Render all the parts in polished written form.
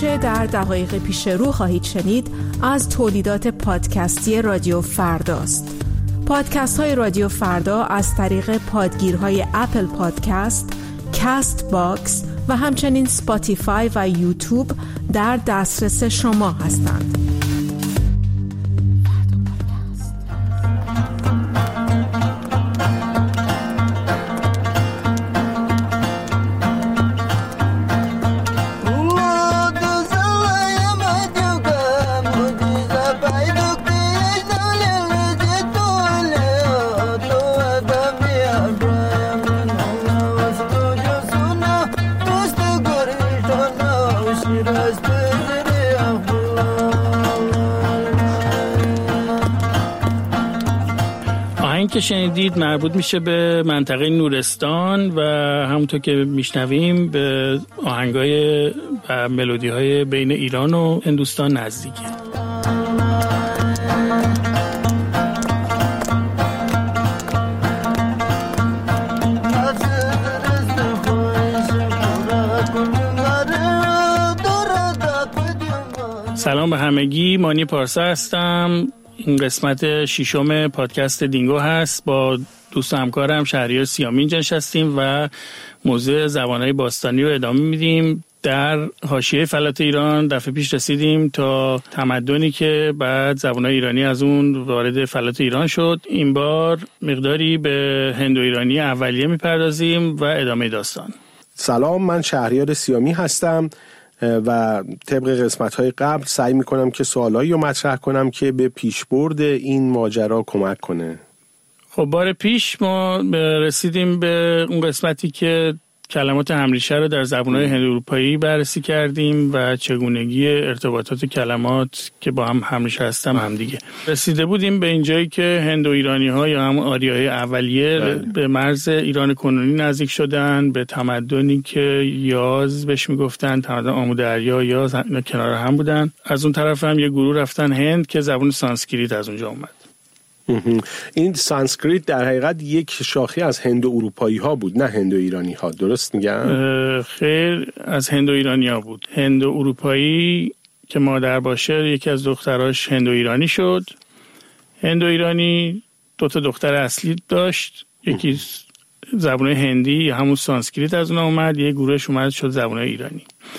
آنچه در دقایق پیش رو خواهید شنید از تولیدات پادکستی رادیو فرداست. پادکست های رادیو فردا از طریق پادگیرهای اپل پادکست، کست باکس و همچنین سپاتیفای و یوتیوب در دسترس شما هستند. که شنیدید مربوط میشه به منطقه نورستان و همونطور که میشنویم به آهنگای و ملودی‌های بین ایران و هندوستان نزدیکه. سلام به همگی، مانی پارسا هستم. این قسمت ششم پادکست دینگو هست. با دوست و همکارم شهریار سیامی اینجا نشستیم و موضوع زبانهای باستانی رو ادامه میدیم. در حاشیه فلات ایران دفعه پیش رسیدیم تا تمدنی که بعد زبانهای ایرانی از اون وارد فلات ایران شد. این بار مقداری به هندو ایرانی اولیه میپردازیم و ادامه داستان. سلام، من شهریار سیامی هستم و طبق قسمت‌های قبل سعی می‌کنم که سوالایی رو مطرح کنم که به پیشبرد این ماجرا کمک کنه. خب بار پیش ما رسیدیم به اون قسمتی که کلمات همریشه رو در زبان‌های هند اروپایی بررسی کردیم و چگونگی ارتباطات کلمات که با هم همریشه هستن هم دیگه. رسیده بودیم به اینجایی که هندو ایرانی‌ها یا هم آریای اولیه به مرز ایران کنونی نزدیک شدن، به تمدنی که یاز بهش میگفتن، تمدن آمودریا یا کنار هم بودن. از اون طرف هم یه گروه رفتن هند که زبان سانسکریت از اونجا اومد. این سانسکریت در حقیقت یک شاخه از هندو اروپایی ها بود، نه هندو ایرانی ها، درست میگم؟ خیر، از هندو ایرانی ها بود. هندو اروپایی که مادر باشه یکی از دختراش هندو ایرانی شد. هندو ایرانی دو تا دختر اصلی داشت، یکی زبان هندی یا همون سانسکریت از اون اومد، یه گروهش اومد شد زبان ایرانی.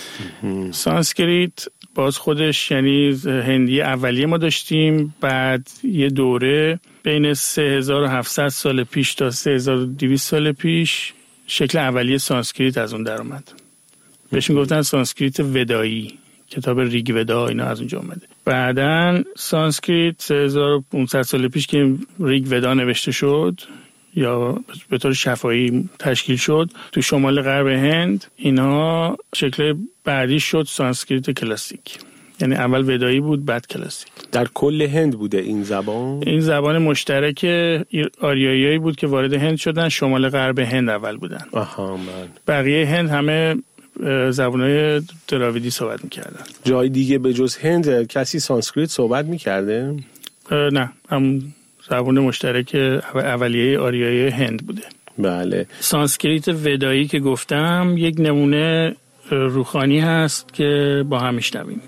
سانسکریت باز خودش یعنی هندی اولیه ما داشتیم، بعد یه دوره بین 3700 سال پیش تا 3200 سال پیش شکل اولیه سانسکریت از اون در اومد. بهش میگفتن سانسکریت ودایی، کتاب ریگ ودا اینا از اونجا اومده. بعدن سانسکریت 3500 سال پیش که ریگ ودا نوشته شد یا به طور شفاهی تشکیل شد تو شمال غرب هند، اینا شکل بعدی شد سانسکریت کلاسیک. یعنی اول ودایی بود بعد کلاسیک. در کل هند بوده این زبان؟ این زبان مشترک آریاییایی بود که وارد هند شدن، شمال غرب هند اول بودن. آها، من بقیه هند همه زبانهای دراویدی صحبت میکردن. جای دیگه به جز هند کسی سانسکریت صحبت میکرده؟ نه، هم زبان مشترک اولیه آریایی هند بوده. بله. سانسکریت ودایی که گفتم یک نمونه روحانی هست که با هم میشنویم.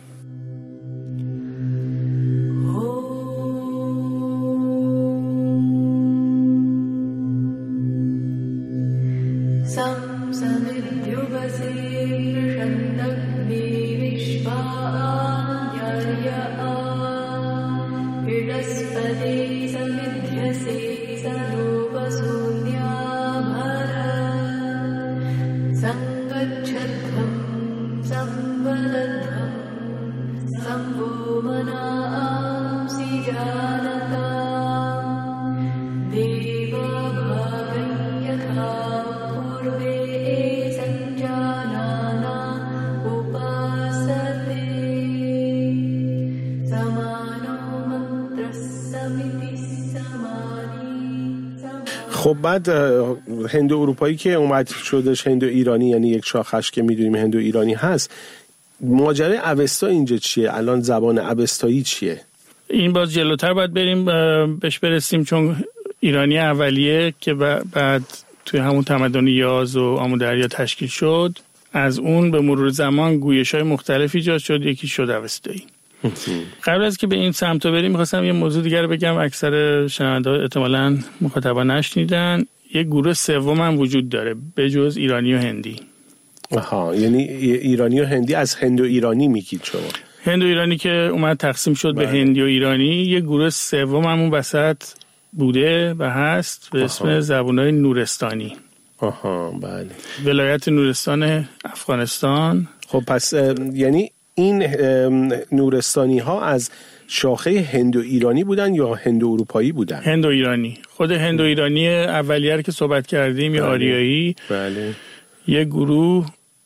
خب بعد هندو اروپایی که اومد شدش هندو ایرانی، یعنی یک شاخش که میدونیم هندو ایرانی هست. ماجرای اوستا اینجا چیه؟ الان زبان اوستایی چیه؟ این باز جلوتر باید بریم بهش برسیم، چون ایرانی اولیه که بعد توی همون تمدن یاز و آمودریا تشکیل شد از اون به مرور زمان گویش‌های مختلف ایجاد شد، یکی شد اوستایی. قبل از که به این سمت بریم می‌خواستم یه موضوع دیگر بگم، اکثر شنونده‌ها احتمالاً مخاطبان نشنیدن. یه گروه سوم هم وجود داره به جز ایرانی و هندی. آها، یعنی ایرانی و هندی از هند و ایرانی میگید شما؟ هند و ایرانی که اومد تقسیم شد به هندی و ایرانی، یه گروه سوم هم اون وسط بوده و هست به اسم زبان‌های نورستانی. آها، بله. ولایت نورستان افغانستان. خب پس یعنی این نورستانی ها از شاخه هند و ایرانی بودن یا هند و اروپایی بودن؟ هند و ایرانی. خود هند و ایرانی اولیه رو که صحبت کردیم، یا آریایی، بله. یه گروه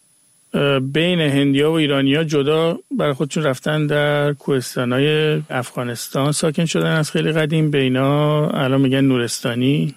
بین هندیا و ایرانیا جدا برای خودشون رفتن در کوهستان‌های افغانستان ساکن شدن از خیلی قدیم. به اینا الان میگن نورستانی.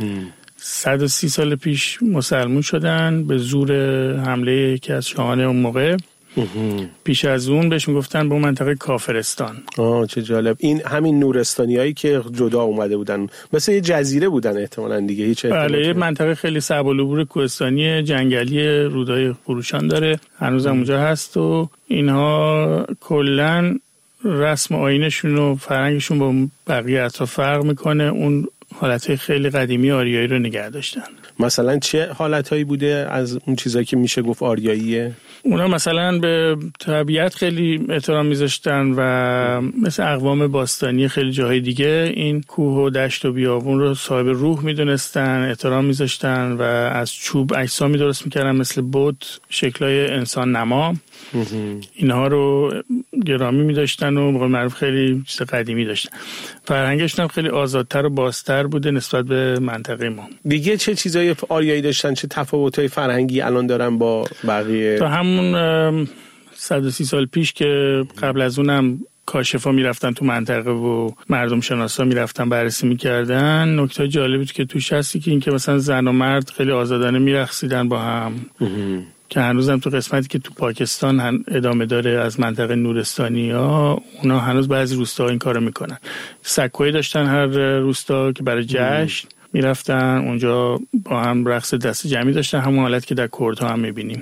130 سال پیش مسلمون شدن به زور حمله یکی از شاهان اون موقع. پیش از اون بهش میگفتن به اون منطقه کافرستان. چه جالب. این همین نورستانیایی که جدا اومده بودن مثل یه جزیره بودن احتمالاً دیگه. هیچ بله، یه منطقه خیلی صعب العبور کوهستانی جنگلی رودای خروشان داره، هنوز هم اونجا هست و اینها کلاً رسم آیینشون و فرهنگشون با بقیه اطراف فرق میکنه. اون حالتهای خیلی قدیمی آریایی رو نگه داشتن. مثلا چه حالتهایی بوده از اون چیزایی که میشه گفت آریاییه؟ اونا مثلا به طبیعت خیلی احترام میذاشتن و مثل اقوام باستانی خیلی جاهای دیگه این کوه و دشت و بیابون رو صاحب روح میدونستن، احترام میذاشتن و از چوب اجسامی درست میکردن مثل بت، شکلای انسان نما. اینها رو گرامی می‌داشتن و به قول معروف خیلی چیز قدیمی داشتن. فرهنگشون هم خیلی آزادتر و بازتر بوده نسبت به منطقه ما. دیگه چه چیزای آریایی داشتن، چه تفاوت‌های فرهنگی الان دارن با بقیه؟ تا همون 130 سال پیش که قبل از اونم کاشفا میرفتن تو منطقه و مردم شناسا میرفتن بررسی میکردن، نکته جالبی که توش هستی که اینکه مثلا زن و مرد خیلی آزادانه میرقصیدن با هم، که هنوزم تو قسمتی که تو پاکستان ادامه داره از منطقه نورستانی ها، اونا هنوز بعضی روستاها این کارو میکنن. سکوی داشتن هر روستا که برای جشن میرفتن اونجا با هم رقص دست جمعی داشتن، همون حالت که در کردها هم میبینیم.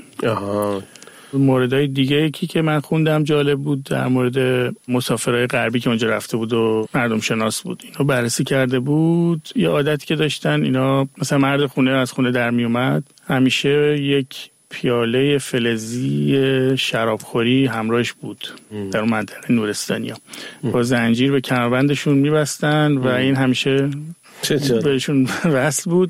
موردهای دیگه که من خوندم جالب بود در مورد مسافرای غربی که اونجا رفته بود و مردم شناس بود، اینو بررسی کرده بود. یه عادتی که داشتن اینا، مثلا مرد خونه از خونه در میومد همیشه یک پیاله فلزی شرابخوری همراهش بود در اون منطقه نورستانیا، با زنجیر به کمربندشون میبستن و این همیشه بهشون وصل بود.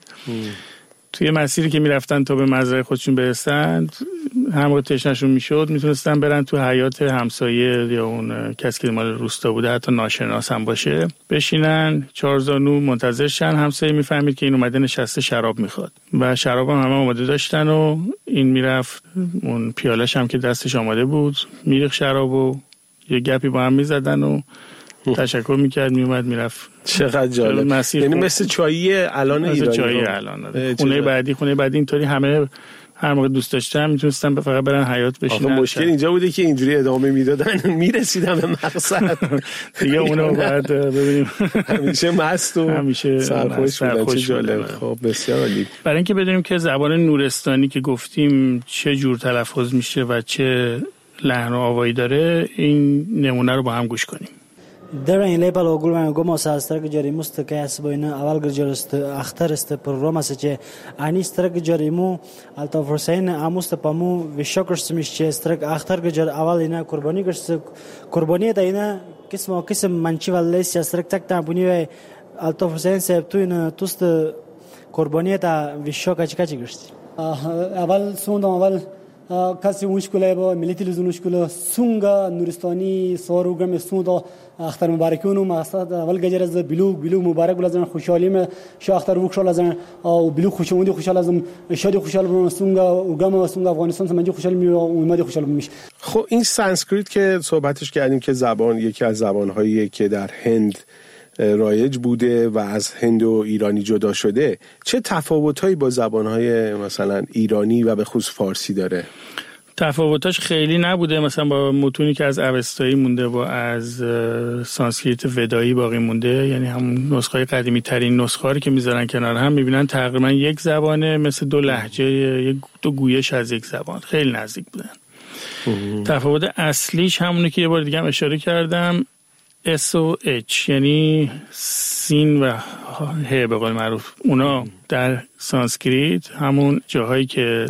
توی مسیری که میرفتن تا به مزرعه خودشون برسن، هر موقع تشنه‌شون میشد میتونستن برن تو حیاط همسایه یا اون کسی که مال روستا بوده، حتی ناشناس هم باشه، بشینن 4 زانو منتظر شن. همسایه میفهمید که این اومده نشسته شراب میخواد و شراب هم همه آماده داشتن و این میرفت اون پیالش هم که دستش آماده بود میریخت شراب و یه گپی با هم میزدن و تشکر میکرد، میومد میرفت. چقدر جالب. یعنی مثل چایی الان ایرانی. مثل چایی الان. خونه بعدی اینطوری همه هر موقع دوست داشتن میتونستن فقط برن حیاط بشینن. مشکل اینجا بوده که اینجوری ادامه میدادن میرسیدن به مقصد دیگه. اونو بعد ببینیم همیشه مست و همیشه سرخوش بودن. چه جالب. خب بسیار عالی. برای اینکه بدونیم که زبان نورستانی که گفتیم چه جور تلفظ میشه و چه لحن و آوایی داره، این نمونه رو با هم گوش کنیم. در این لیبل و گل من گم استرک جاری مستقی است با اینا اول گرجست اختر است پروگرام است که انی استرک جاری مو الطاف حسین اموست پامو و شکرست میشه استرک اختر گرج اول اینا قربانی گرست قربانی اینا قسم منچی ولیس استرک تک تابونی و الطاف حسین صاحب تو اینا توست قربانی تا و شکر چی گرست اول سوند اول کسی مشکلی با ملی تلویزیون مشکل سونگا نورستانی سواروگم سوندا اختر مبارکونو مقصد اول گجر از بلو مبارک لازم خوشحالیم شاه اختر خوشحال لازم او بلو خوشوندی خوشحال لازم شادی خوشحال بودم سونگا اوگام سونگا افغانستان سمجی خوشحال می اومد خوشحال میشه. خب این سانسکریت که صحبتش کردیم که زبان یکی از زبان‌هایی که در هند رایج بوده و از هند و ایرانی جدا شده، چه تفاوت‌هایی با زبان‌های مثلا ایرانی و به خصوص فارسی داره؟ تفاوتاش خیلی نبوده، مثلا با متونی که از اوستایی مونده و از سانسکریت ودایی باقی مونده، یعنی همون نسخه‌های قدیمی ترین نسخه‌ای که میذارن کنار هم میبینن تقریبا یک زبانه، مثل دو لهجه، دو گویش از یک زبان، خیلی نزدیک بودن. تفاوت اصلیش همونه که یه بار دیگه هم اشاره کردم، S و H، یعنی سین و ه به قول معروف. اونا در سانسکریت همون جاهایی که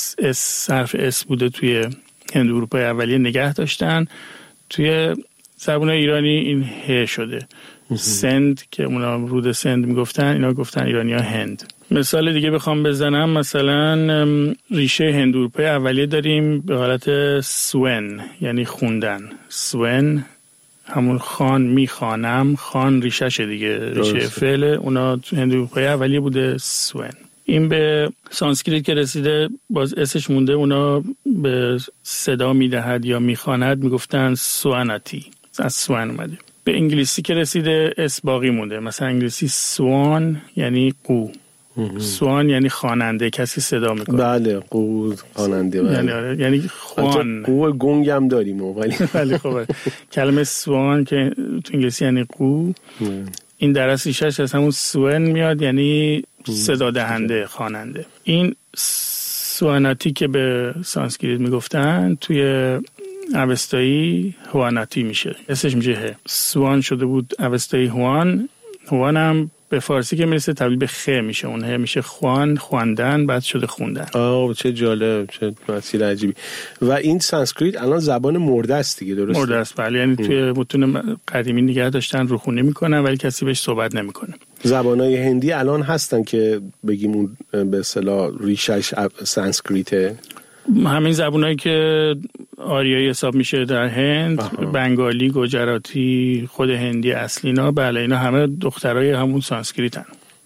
حرف S بوده توی هند اروپای اولیه نگه داشتن، توی زبان ایرانی این ه شده. سند که اونا رود سند میگفتن، اینا گفتن ایرانی ها هند. مثال دیگه بخوام بزنم، مثلا ریشه هند اروپای اولیه داریم به حالت سون، یعنی خوندن. سون همون خان، میخوانم، خان ریشه دیگه، ریشه فعل، اونا تو هند اروپای اولیه بوده سون. این به سانسکریت که رسیده باز اسش مونده، اونا به صدا میدهد یا میخواند میگفتن سواناتی، از سوان اومده. به انگلیسی که رسیده اس باقی مونده، مثلا انگلیسی سوان یعنی قو، سوان یعنی خواننده، کسی صدا میکنه. بله، قو خواننده، بله. یعنی خوان. قو گنگ هم داریم ولی ولی خب کلمه سوان که تو انگلیسی یعنی قو، این در اصل ریشش از همون سوان میاد، یعنی صدا دهنده، خواننده. این سواناتی که به سانسکریت میگفتن توی اوستایی هواناتی میشه، اسمش میشه ه. سوان شده بود اوستایی هوان، هوان هم به فارسی که میرسه تبدیل به خ میشه، اون ه میشه خوان، خواندن، بعد شده خوندن. چه جالب، چه مسیر عجیبی. و این سانسکریت الان زبان مرده است دیگه، درسته؟ مرده است، بله. یعنی توی متون قدیمی نگه داشتن، روخونی میکنن ولی کسی بهش صحبت نمیکنه. زبانهای هندی الان هستن که بگیم اون به اصطلاح ریشش سانسکریته. همین زبانایی که آریایی حساب میشه در هند، بنگالی، گوجراتی، خود هندی اصلینا، بله اینا همه دخترای همون سانسکریتن،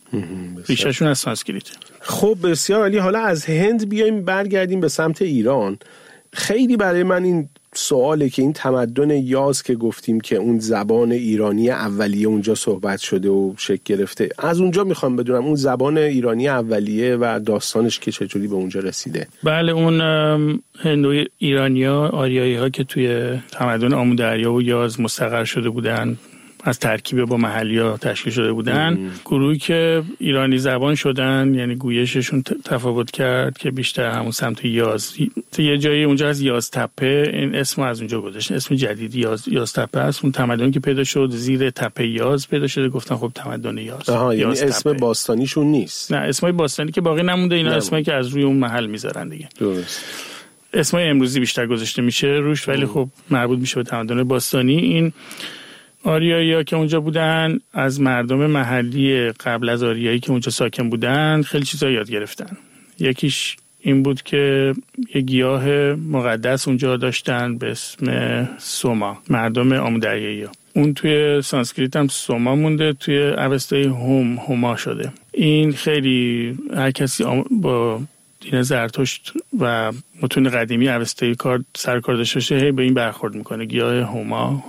ریشه‌شون از سانسکریته. خب بسیار عالی. حالا از هند بیایم برگردیم به سمت ایران. خیلی برای من این سواله که این تمدن یاز که گفتیم که اون زبان ایرانی اولیه اونجا صحبت شده و شکل گرفته، از اونجا میخوام بدونم اون زبان ایرانی اولیه و داستانش که چجوری به اونجا رسیده. بله، اون هندوی ایرانی‌ها، آریایی‌ها که توی تمدن آمودریا و یاز مستقر شده بودن، از ترکیب با محلی‌ها تشکیل شده بودن. گروهی که ایرانی زبان شدن، یعنی گویششون تفاوت کرد که بیشتر همون سمت یاز. یه جایی اونجا از یاز تپه، این اسم از اونجا گذاشتن، اسم جدید یاز تپه است. اون تمدنی که پیدا شد زیر تپه یاز پیدا شده، گفتن خب تمدن یاز. یعنی اسم باستانیشون نیست. نه، اسمای باستانی که باقی نمونده، اینا اسمایی که از روی اون محل میذارن دیگه. درست. اسمای امروزی بیشتر گذاشته میشه روش، ولی خب مربوط میشه به تمدن باستانی. این آریایی‌ها که اونجا بودن از مردم محلی قبل از آریایی که اونجا ساکن بودن خیلی چیزا یاد گرفتن. یکیش این بود که یه گیاه مقدس اونجا داشتن به اسم سوما، مردم آمودریایی‌ها. اون توی سانسکریت هم سوما مونده، توی اوستایی هوما شده. این خیلی هر کسی با دین زرتشت و متون قدیمی اوستایی سرکار داشته باشه، هی به این برخورد میکنه. گیاه هوما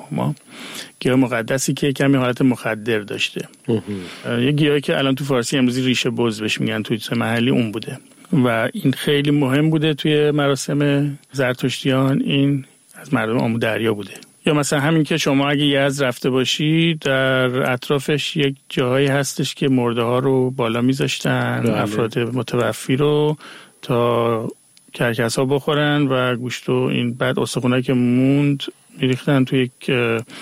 گیاه مقدسی که کمی حالت مخدر داشته. یه گیاهی که الان تو فارسی امروزی ریشه بز بهش میگن، توی محلی اون بوده و این خیلی مهم بوده توی مراسم زرتشتیان. این از مردم آمودریا بوده. یا مثلا همین که شما اگه یزد رفته باشی، در اطرافش یک جاهایی هستش که مرده ها رو بالا میذاشتن، افراد متوفی رو تا کرکس ها بخورن و گوشت و این. بعد استخونایی که موند میریختن توی یک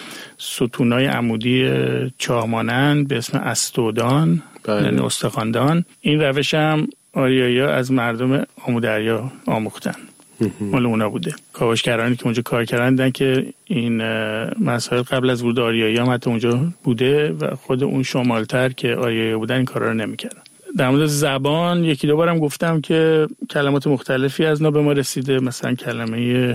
ستونای عمودی چاهمانند به اسم استودان، یعنی استخواندان. این روش هم آریایی‌ها از مردم آمودریا آموختن، مال اونا بوده. کاوشگرانی که اونجا کار کردن که این مسائل قبل از ورود آریایی هم حتی اونجا بوده و خود اون شمالتر که آریایی بودن این کارا رو نمی‌کردن. در مورد زبان یکی دو بارم گفتم که کلمات مختلفی از نا به ما رسیده. مثلا کلمه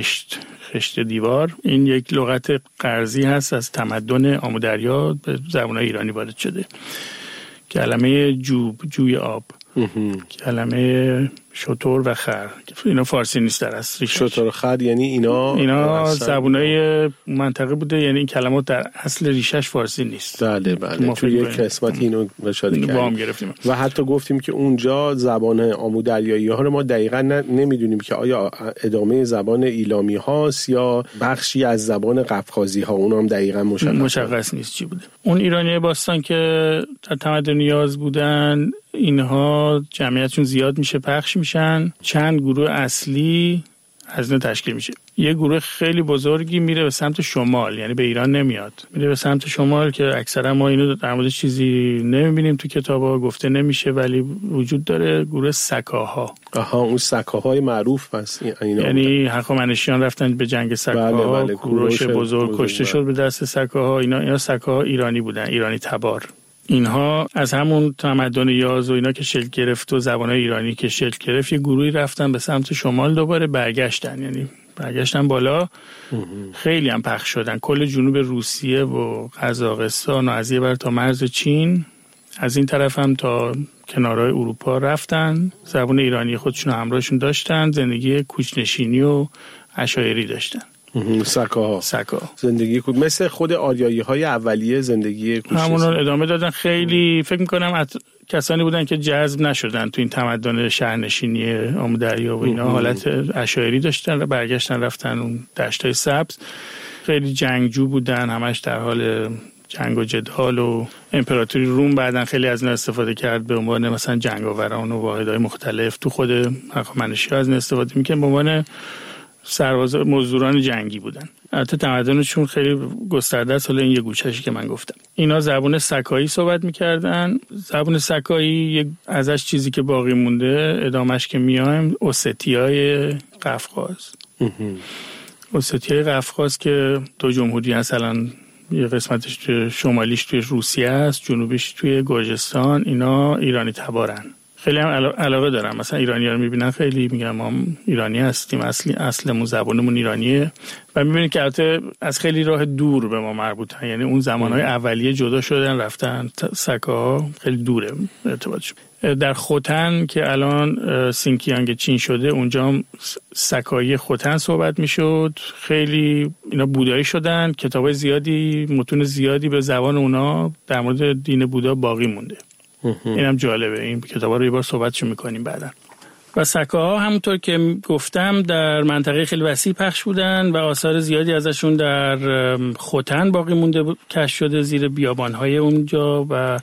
خشت دیوار، این یک لغت قرضی هست از تمدن آمودریا به زبان ایرانی وارد شده. کلمه جوب، جوی آب، کلمه شتر و خر، اینا فارسی نیست در اصل. شتر و خر یعنی اینا زبونای منطقه بوده، یعنی این کلمات در اصل ریشش فارسی نیست. بله توی یک قسمت اینو اشاره کردیم و حتی گفتیم که اونجا زبان آمودریایی ها رو ما دقیقاً نمیدونیم که آیا ادامه زبان ایلامی هاست یا بخشی از زبان قفقازی ها، اونم هم دقیقاً مشخص نیست چی بوده. اون ایرانی باستان که در تمدن یاز بودن، اینها جمعیتشون زیاد میشه، پخش میشن، چند گروه اصلی از اینا تشکیل میشه. یه گروه خیلی بزرگی میره به سمت شمال، یعنی به ایران نمیاد، میره به سمت شمال که اکثرا ما اینو در موردش چیزی نمیبینیم تو کتابا، گفته نمیشه ولی وجود داره. گروه سکاها. اون سکاهای معروف هست یعنی هخامنشیان رفتن به جنگ سکاها. بله. کوروش بزرگ کشته شد به دست سکاها. اینا سکاها ایرانی بودن، ایرانی تبار. اینها از همون تمدن یاز و اینا که شکل گرفت و زبان‌های ایرانی که شکل گرفت، یه گروهی رفتن به سمت شمال، دوباره برگشتن بالا. خیلی هم پخش شدن، کل جنوب روسیه و قزاقستان و از یه بر تا مرز چین، از این طرف هم تا کنارهای اروپا رفتن. زبان ایرانی خودشون همراهشون داشتن، زندگی کوچ‌نشینی و عشایری داشتن. سکا زندگی مثل خود آریایی های اولیه زندگی کوچنشینی همون رو ادامه دادن. خیلی فکر میکنم کسانی بودن که جذب نشدن تو این تمدن شهرنشینی آمودریا و اینا، حالت عشایری داشتن و برگشتن رفتن اون دشتای سبز. خیلی جنگجو بودن، همش در حال جنگ و جدال و امپراتوری روم بعدن خیلی از اینا استفاده کرد به عنوان مثلا جنگاوران و واحدهای مختلف. تو خود هخامنشی‌ها از اینا استفاده میکنن به عنوان سرباز مزدوران جنگی بودن. البته تمدنشون خیلی گسترده است، حالا این یه گوشه‌ای که من گفتم. اینا زبان سکایی صحبت می‌کردن. زبان سکایی ازش چیزی که باقی مونده، ادامش که میایم، اوستیای قفقاز. اوستیای قفقاز که دو جمهوری هست الان، یه قسمتش توی شمالیش توی روسیه است، جنوبیش توی گرجستان. اینا ایرانی تبارن. خیلی هم علاقه دارم، مثلا ایرانی‌ها رو می‌بینن خیلی میگن ما ایرانی هستیم، اصلمون زبانمون ایرانیه و می‌بینید که البته از خیلی راه دور به ما مربوطن، یعنی اون زمانهای اولیه جدا شدن رفتن. سکاها خیلی دوره ارتباطشون. در خوتن که الان سینکیانگ چین شده، اونجا هم سکایی خوتن صحبت میشد. خیلی اینا بودایی شدن، کتابای زیادی، متون زیادی به زبان اونا در مورد دین بودا باقی مونده. اینم جالبه، این کتابا رو یه بار صحبتشو میکنیم بعدا. و سکاها همونطور که گفتم در منطقه خیلی وسیع پخش بودن و آثار زیادی ازشون در خوتن باقی مونده کشف شده زیر بیابانهای اونجا و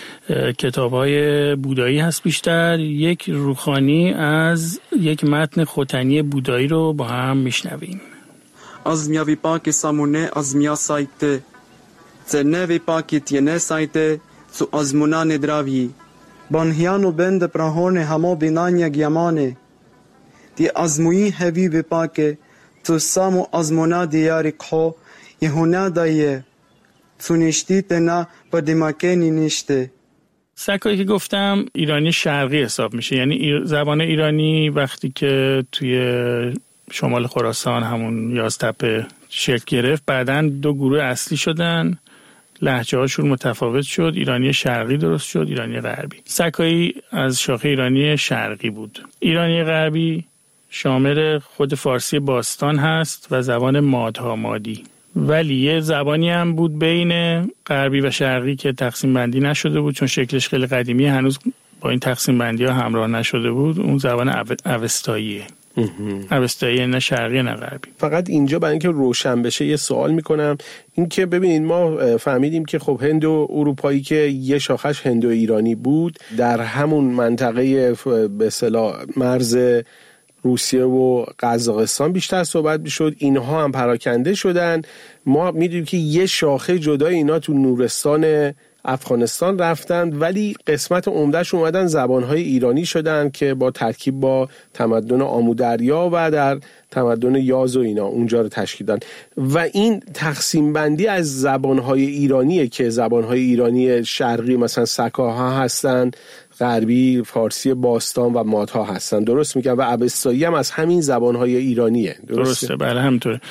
کتابهای بودایی هست بیشتر. یک روخانی از یک متن خوتنی بودایی رو با هم میشنویم. از میاوی پاک سامونه از میا سایته زنوی پاکی تینه سایته سو azmunane dravji, banhianu bende prahone hamo binanya gyamane, ti azmuyi hevi vipake, tu samu azmuna diyari kho, yehuna daye, tu nishti tena padimakeni nishte. سکایی که گفتم ایرانی شرقی حساب میشه، یعنی زبان ایرانی وقتی که توی شمال خراسان همون یازتپه شکل گرفت، بعدن دو گروه اصلی شدن، لهجه هاشون متفاوت شد، ایرانی شرقی درست شد، ایرانی غربی. سکایی از شاخه ایرانی شرقی بود. ایرانی غربی شامل خود فارسی باستان هست و زبان مادها مادی، ولی یه زبانی هم بود بین غربی و شرقی که تقسیم بندی نشده بود، چون شکلش خیلی قدیمی، هنوز با این تقسیم بندی ها همراه نشده بود. اون زبان اوستاییه. اوستایی، نه شرقی نه غربی. فقط اینجا برای اینکه روشن بشه یه سوال میکنم، این که ببینید ما فهمیدیم که خب هند و اروپایی که یه شاخش هندو ایرانی بود، در همون منطقه به اصطلاح مرز روسیه و قزاقستان بیشتر صحبت میشد، اینها هم پراکنده شدن. ما میدونیم که یه شاخه جدای اینا تو نورستان افغانستان رفتن، ولی قسمت عمدهش اومدن زبانهای ایرانی شدن که با ترکیب با تمدن آمودریا و در تمدن یاز و اینا اونجا رو تشکیل دادن. و این تقسیم بندی از زبانهای ایرانیه که زبانهای ایرانی شرقی مثلا سکاها هستن، غربی فارسی باستان و مادها هستن، درست میگم؟ و اوستایی هم از همین زبانهای ایرانیه، درسته؟ بله همینطوره.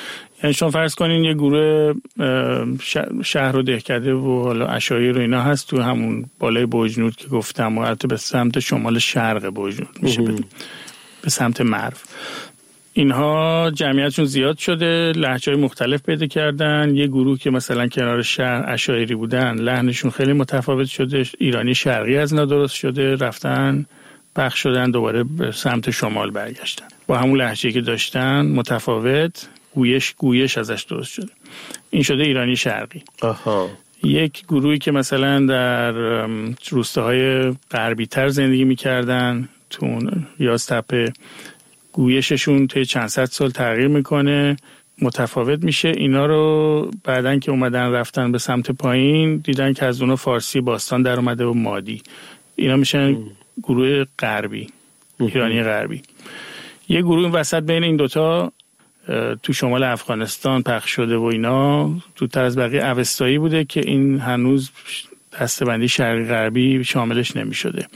یعنی شما فرض کنین یه گروه شهر و دهکده و حالا عشایر و اینا هست تو همون بالای بوجنورد که گفتم و البته به سمت شمال شرق بوجنورد میشه به سمت مرو. اینها جمعیتشون زیاد شده، لهجه‌های مختلف پیدا کردن. یه گروه که مثلا کنار شهر عشایری بودن لحنشون خیلی متفاوت شده، ایرانی شرقی از اینا درست شده، رفتن پخش شدن دوباره به سمت شمال برگشتن با همون لهجه‌ای که داشتن متفاوت، گویش ازش درست شده. این شده ایرانی شرقی. یک گروهی که مثلا در روستاهای غربی تر زندگی میکردن تو یازتپه، گویششون طی چند صد سال تغییر میکنه، متفاوت میشه. اینا رو بعدن که اومدن رفتن به سمت پایین دیدن که از اونا فارسی باستان در اومده و مادی. اینا میشن گروه غربی، ایرانی غربی. یه گروه وسط بین این دوتا تو شمال افغانستان پخش شده و اینا تو تر از بقیه اوستایی بوده که این هنوز دسته‌بندی شرقی غربی شاملش نمی شده.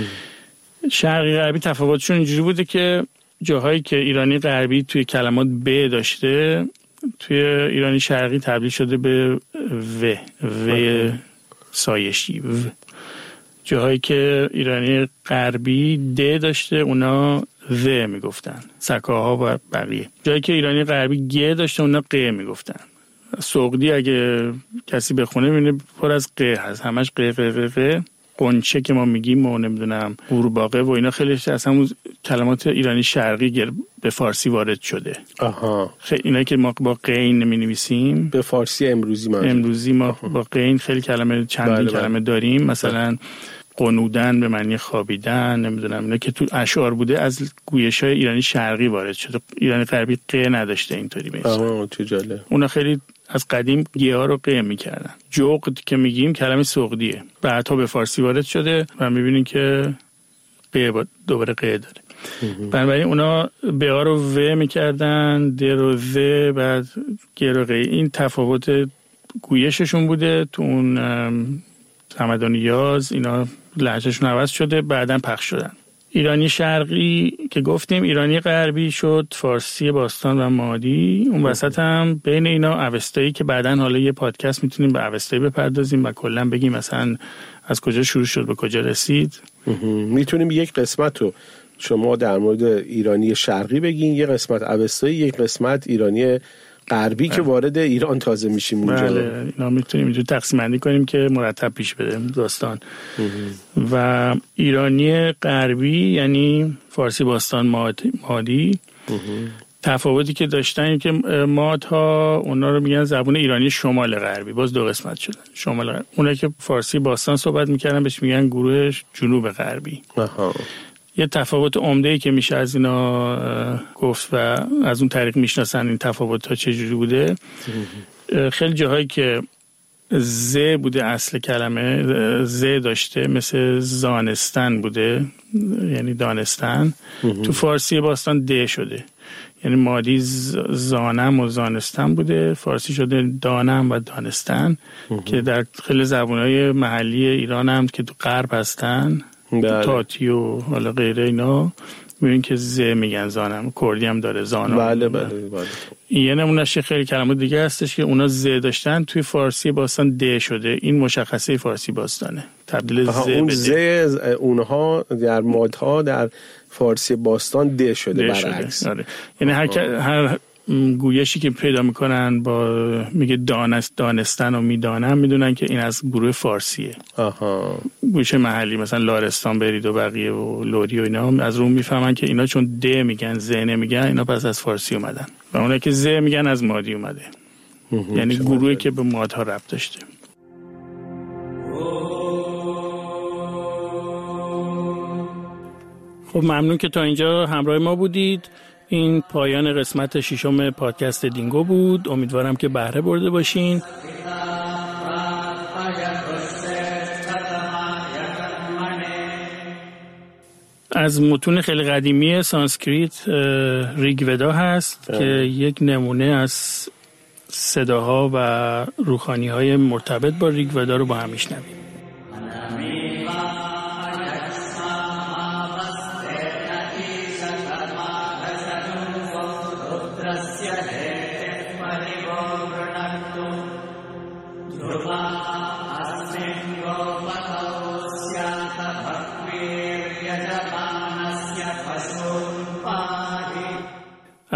شرقی غربی تفاوتشون اینجوری بوده که جاهایی که ایرانی غربی توی کلمات ب داشته توی ایرانی شرقی تبدیل شده به و سایشی. جاهایی که ایرانی غربی د داشته اونا و میگفتن، سکاها و بقیه. جایی که ایرانی غربی گ داشته اونا ق میگفتن. سوقدی اگه کسی بخونه میبینه پر از ق هست، همش ق ق ق ق. قنچه که ما میگیم و نمیدونم قورباغه و اینا خیلی از همون کلمات ایرانی شرقی به فارسی وارد شده. خیلی اینا که ما با قین نمی‌نویسیم به فارسی امروزی ما با قین خیلی کلمه چندین کلمه داریم. مثلا قنودن به معنی خوابیدن، نمیدونم اینا که تو اشعار بوده از گویش‌های ایرانی شرقی وارد شده. ایرانی غربی ق نداشته اینطوری میشه. چه جالب. اونا خیلی از قدیم گیاه رو ق میکردن. جغد که میگیم کلمه سوقدیه، بعدها به فارسی وارد شده و میبینین که ق دوباره ق داره. بنابراین اونا به ها رو و میکردن، د رو ذ، بعد گ رو ق. این تفاوت گویششون بوده. تو اون همدان یاز اینا لهجهشون عوض شده، بعدن پخش شدن. ایرانی شرقی که گفتیم، ایرانی غربی شد فارسی باستان و مادی. اون وسط هم بین اینا اوستایی که بعدن حالا یه پادکست میتونیم به اوستایی بپردازیم و کلا بگیم مثلا از کجا شروع شد به کجا رسید. میتونیم یک قسمت رو شما در مورد ایرانی شرقی بگین، یه قسمت اوستایی، یک قسمت ایرانی غربی که وارد ایران تازه میشیم اونجا. بله، اینا میتونیم اینجور تقسیم بندی کنیم که مرتب پیش بده داستان. و ایرانی غربی یعنی فارسی باستان مادی. تفاوتی که داشتن که مادها اونا رو میگن زبون ایرانی شمال غربی، باز دو قسمت شدن. شمال غربی اونایی که فارسی باستان صحبت میکردن بهش میگن گروه جنوب غربی. یه تفاوت عمده‌ای که میشه از اینا گفت و از اون طریق میشناسن این تفاوت‌ها چجوری بوده. خیلی جاهایی که ز بوده اصل کلمه، ز داشته، مثل زانستن بوده یعنی دانستن، تو فارسی باستان د شده. یعنی مادی زانم و زانستن بوده، فارسی شده دانم و دانستن که در خیلی زبان‌های محلی ایران هم که تو غرب هستن، تاتی و حالا غیره اینا میبینین که ز میگن. زانم کردی هم داره زانم. بله. یه نمونهش خیلی کلمات دیگه هستش که اونا ز داشتن توی فارسی باستان د شده. این مشخصه فارسی باستانه، تبدیل ز به ز. اونها در مادها در فارسی باستان د شده برعکس. یعنی هر گویشی که پیدا میکنن با میگه دانستن و میدانم، میدونن که این از گروه فارسیه. گویش محلی مثلا لارستان برید و بقیه و لوری و اینا از روم میفهمن که اینا چون د میگن ز نمیگن، اینا پس از فارسی اومدن. و اونا که ز میگن از مادی اومده. یعنی گروهی که به مادها ربط داشته. خب ممنون که تا اینجا همراه ما بودید. این پایان قسمت 6 پادکست دینگو بود. امیدوارم که بهره برده باشین. از متون خیلی قدیمی سانسکریت ریگودا هست که یک نمونه از صداها و روحانی‌های مرتبط با ریگودا رو با هم میشنویم.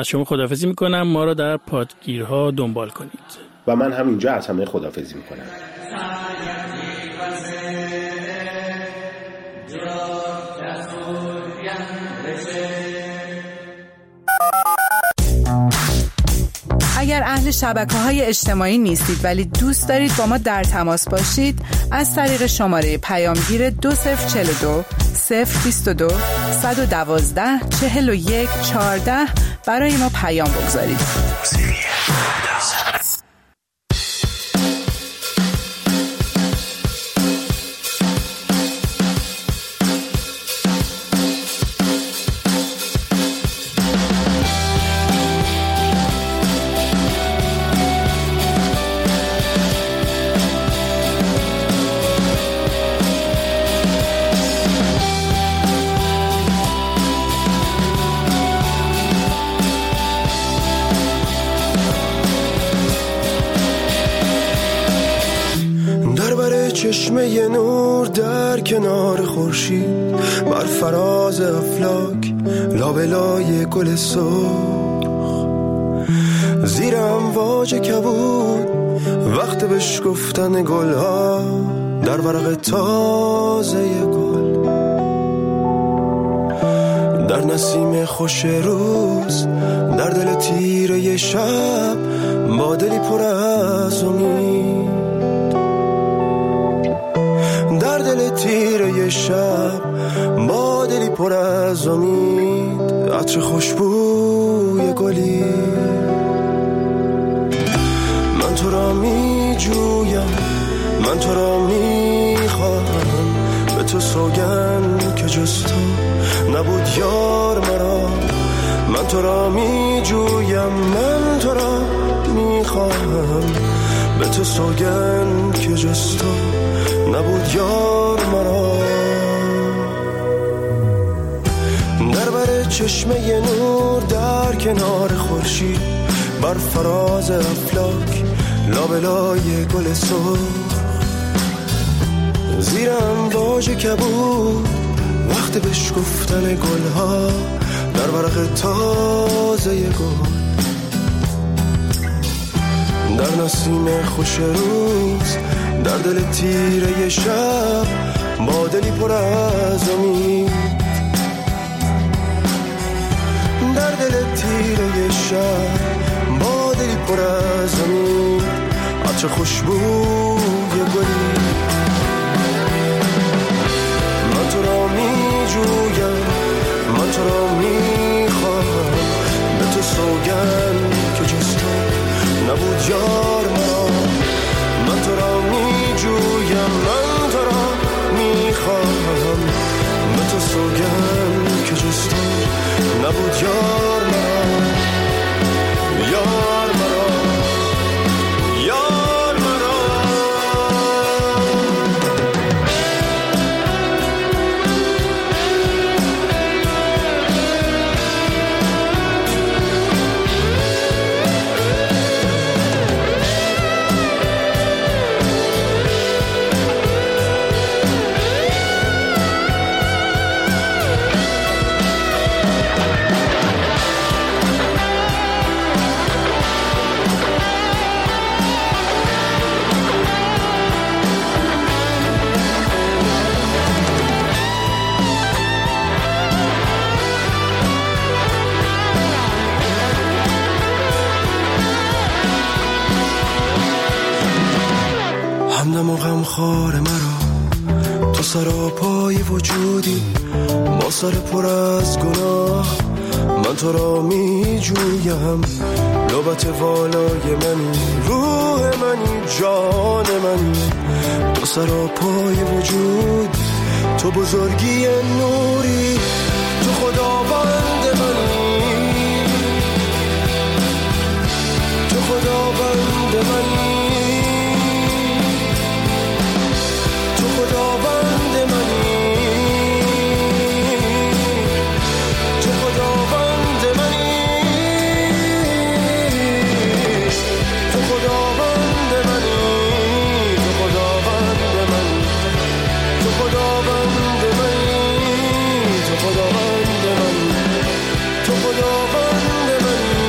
از شما خداحافظی میکنم. ما را در پادگیرها دنبال کنید. و من هم اینجا از همه خداحافظی میکنم. اگر اهل شبکه‌های اجتماعی نیستید ولی دوست دارید با ما در تماس باشید، از طریق شماره پیامگیر 2042 022 112 41 14 برای ما پیام بگذارید. چشمه نور در کنار خورشید، بر فراز افلاک لابلای گل سرخ، زیر امواج کبود وقت بشکفتن گلها در ورق تازه گل، در نسیم خوش روز، در دل تیره شب، با دلی پر از امید، در دل تیره شب، با دلی پر از امید، عطر خوشبوی گلی. من تو را می جویم، من تو را می خواهم، به تو سوگند که جز تو نبود یار مرا. من تو را می جویم، من تو را می خواهم، به تو سوگند که جز تو نبود یار مرا. در بر چشمه نور در کنار خورشید، بر فراز افلاک لابلای گل سرخ، زیر امواج کبود وقت بشکفتن گلها در ورق تازه گل، در نسیم خوش روز، در دل تیره شب، با دلی پر از امید، در دل تیره شب، با دلی پر از امید، عطر خوشبوی گلی. من تو را می جویم، من تو را می خواهم، به تو سوگند که جز تو نبود یار مرا. من تو را می جویم، من تو را می خواهم، به تو سوگند که جز تو نبود یار مرا، یار مرا، یار مرا. همدم و غمخوار مرا، تو سراپای وجودی، با سر پر از گناه. من تو را می جویم، لبت والای منی، روح منی، جان منی، تو سراپای وجود، تو بزرگی نوری، تو خداوند منی، تو خداوند منی، تو خداوند منی، تو خداوند منی، تو خداوند منی، تو خداوند منی، تو خداوند منی، تو خداوند منی، تو خداوند منی.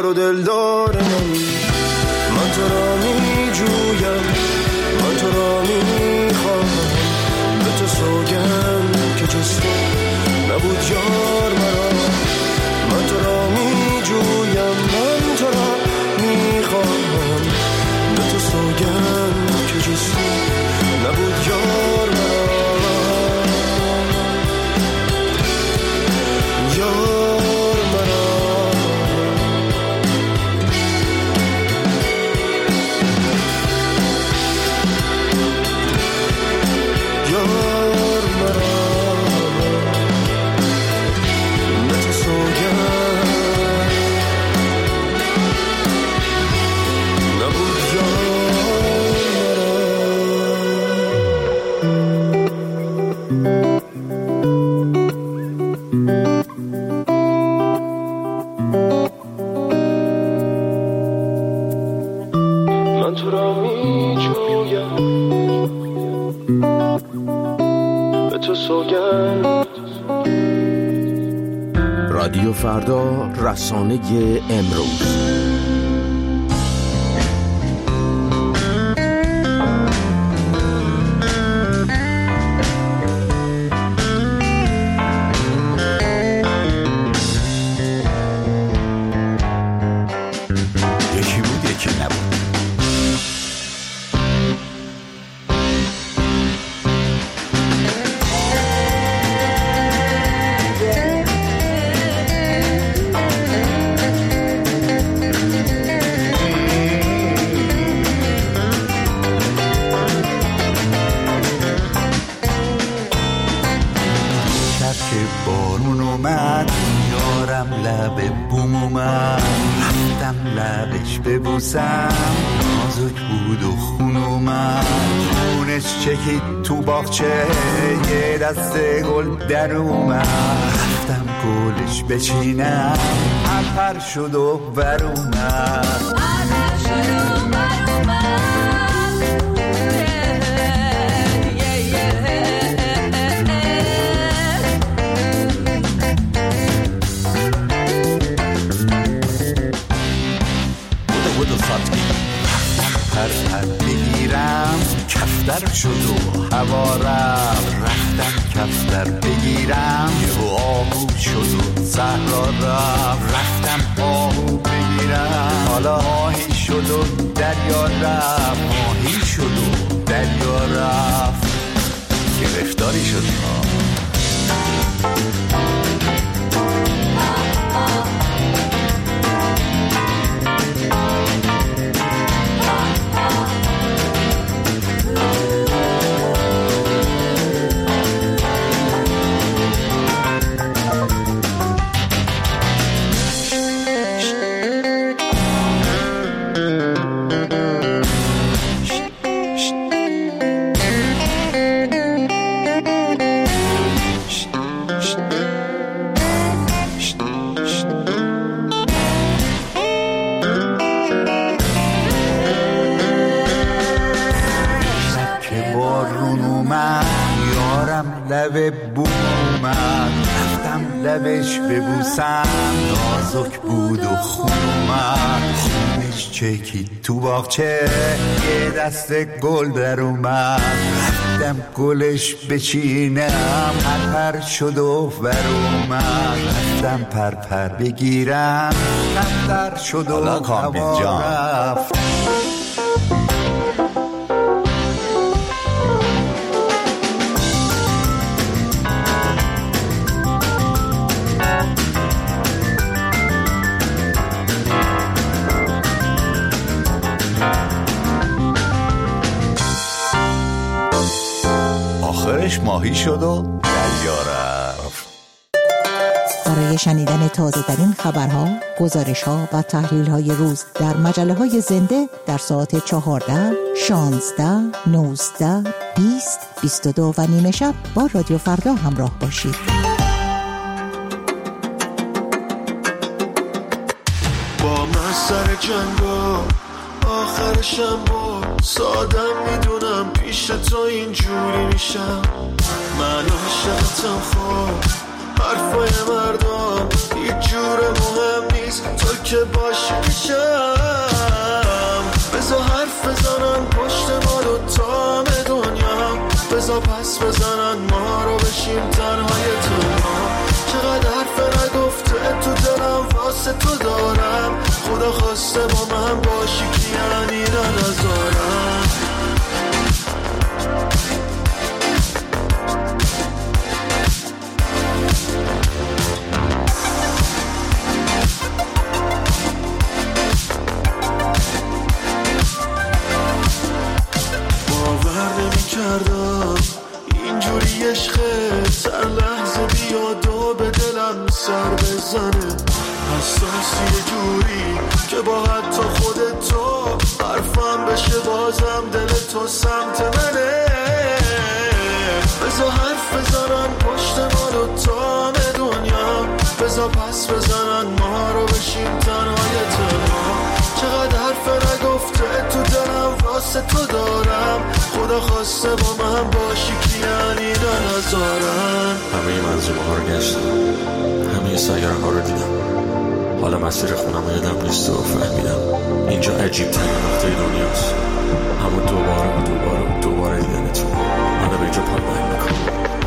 یار و دلدار منی. من تو را می جویم، من تو را می خواهم، به تو سوگند که جز تو نبود یار مرا. من تو را می جویم، من تو را می خواهم، به تو سوگند که جز تو نبود یار مرا. یار مرا، یار مرا، به تو سوگند نبود یار مرا. من تو را می جویم، به تو سوگند. رادیو فردا، رسانه امروز. یکی بود یکی نبود. بارون اومد، یارم لب بوم اومد، رفتم لبش ببوسم، نازک بود و خون اومد، خونش چکید تو باغچه، یه دست گل در اومد، رفتم گلش بچینم، پر شد و بر اومد. پر بگیرم کفتر شد و هوا رفتم کفتر بگیرم، یه آهو شد و صحرا رفتم آهو بگیرم، حالا ماهی شد و دریا رفت، ماهی شد و دریا رفت، گرفتاری شد. لب بوم اومد، رفتم لبش ببوسم، نازک بود و خون اومد، خونش چکید تو باغچه، یه دست گل در اومد، رفتم گلش بچینم، پر شد و ور اومد، رفتم پر بگیرم، کفتر شد و هوا رفت. آخرش ماهی شد و دریا رفت. برای شنیدن تازه‌ترین خبرها، گزارش‌ها و تحلیل‌های روز در مجله‌های زنده در ساعت 14، 16، 19، 20، 22 و نیمه شب با رادیو فردا همراه باشید. با من سر جنگا آخرشم بود، سادم میدونم پیش تو اینجوری میشم، من عاشقتم، خب حرفای مردم هیچ جور مهم نیست نیست تو که باشی میشم. بذار حرف بزنن پشت ما دوتا دنیا، بذار پس بزنن ما رو بشیم تنهای تنها. چقدر حرف نگفته تو دلم واسه تو دارم، خدا خواسته با من باشی که یعنی نذارم. کردم اینجوری عشقت هر لحظه بیاد و به دلم سر بزنه. حساسی یه جوری که با حتی خودتو حرفم بشه بازم دل تو سمت منه. بذار حرف بزنن پشت ما دوتا دنیا، بذار پس بزنن ما رو بشیم تنهای تنها. چقدر حرف نگفته تو دلم واسه تو دارم، خدا خواسته با من باشی که یعنی نذارم. همه منظومه ها رو گشتم، همه سیاره ها رو دیدم، حالا مسیر خونم یادم نیست و فهمیدم اینجا عجیب ترین نقطه دنیاست. همون دوباره دیدن تو منو به اینجا پایمال میکنم.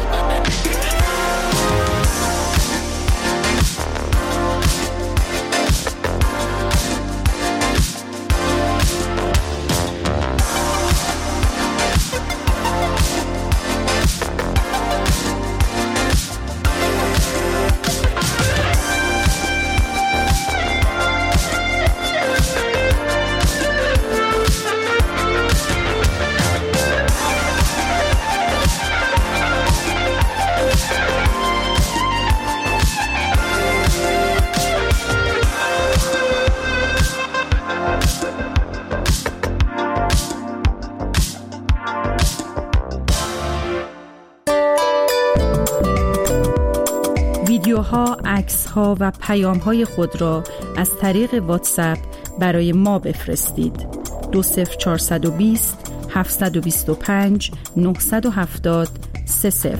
ویدیوها، عکس‌ها و پیام‌های خود را از طریق واتساپ برای ما بفرستید. 20420 725 970 30.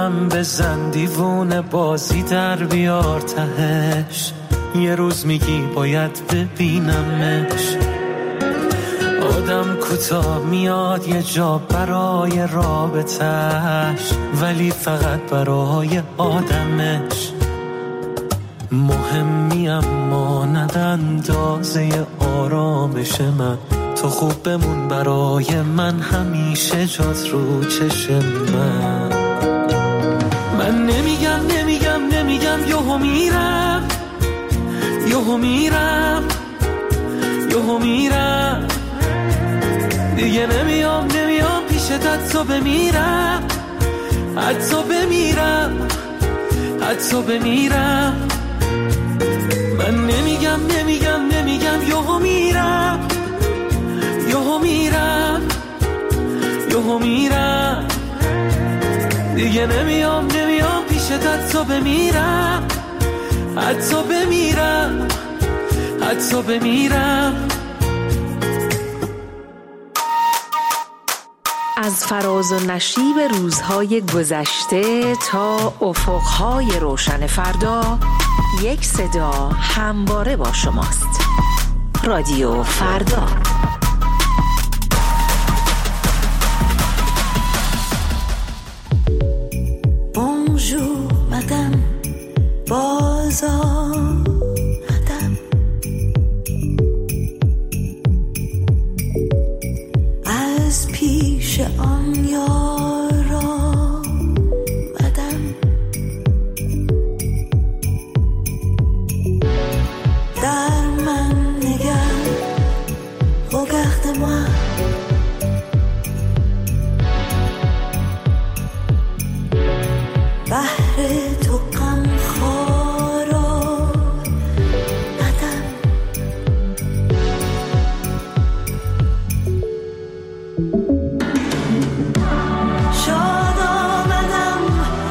هم بزن دیوونه بازی در بیار تهش، یه روز میگی باید ببینمش. آدم کوتاه میاد یه جا برای رابطش، ولی فقط برای آدمش. مهمی اما ند اندازه آرامش من، تو خوب بمون برای من، همیشه جات رو چشم من نمیگم یهو میرم دیگه نمیام پیشت، حتی بمیرم من نمیگم یهو میرم دیگه نمیام پیشت، حتی بمیرم. از فراز و نشیب روزهای گذشته تا افقهای روشن فردا، یک صدا همواره با شماست. رادیو فردا. Bonjour madame, باز آمدم. از پیش آن یار آمدم. در من نگر regarde-moi. بحر تو غم خوار آمدم. شاد آمدم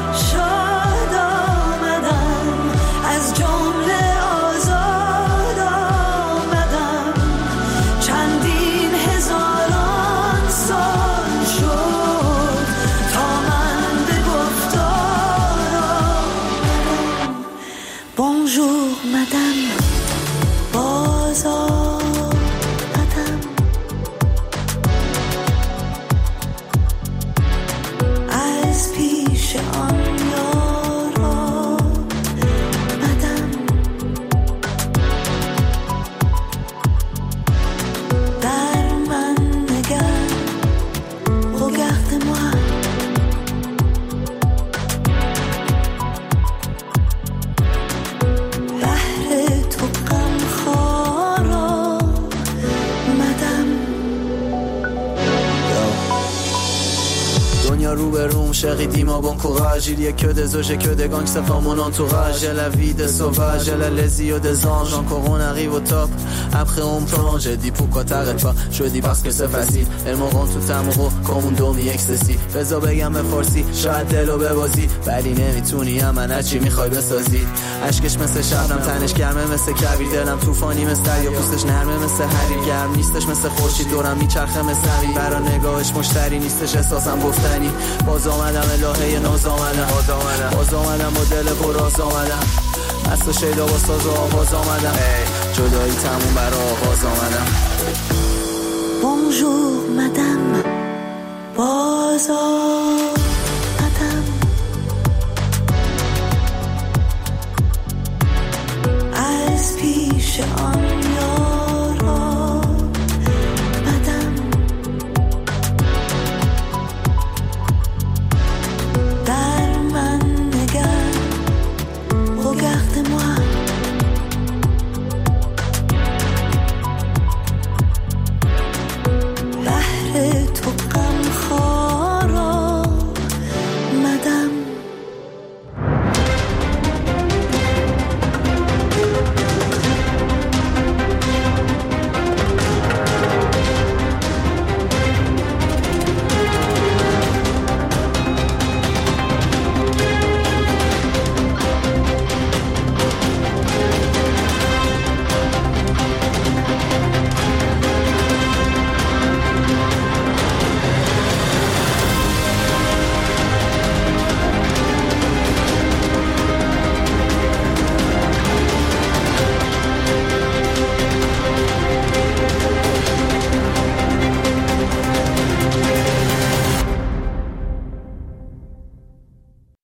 از جمله آزاد آمدم. چندین هزاران سال شد تا من به گفتار آمدم. Bonjour madame, باز آمدم. از پیش آن یار آمدم. در من نگر regarde-moi. بحر تو غم خوار آمدم. Dogna ruberum, chérie, dis-moi bon courage. Il y a que des eaux, j'ai que des gangs, c'est pas mon entourage. J'ai la vie des sauvages, j'ai la les yeux des anges. Encore on arrive au top, après on plonge. J'ai dit pourquoi t'arrêtes pas, je dis parce que c'est facile. Elles me rendent tout amoureux comme un dormi excessif. بذار بگم به فارسی شاید دلو ببازی، ولی نمیتونی من هرچی میخوای بسازی. عشقش مثل شبنم، تنش گرمه مثل کویر، دلم طوفانی مثل دریا، پوستش نرمه مثل حریر، گرم نیستش مثل خورشید، دورم میچرخه مثل حریر. برا نگاهش مشتری نیستش، احساسم گفتنی. باز آمدم الهه ناز آمدم، باز آمدم با دل پر راز آمدم. از تو شیدا با ساز و آواز آمدم، جدایی تموم برا آغاز آمدم. Bonjour madame, باز آمدم.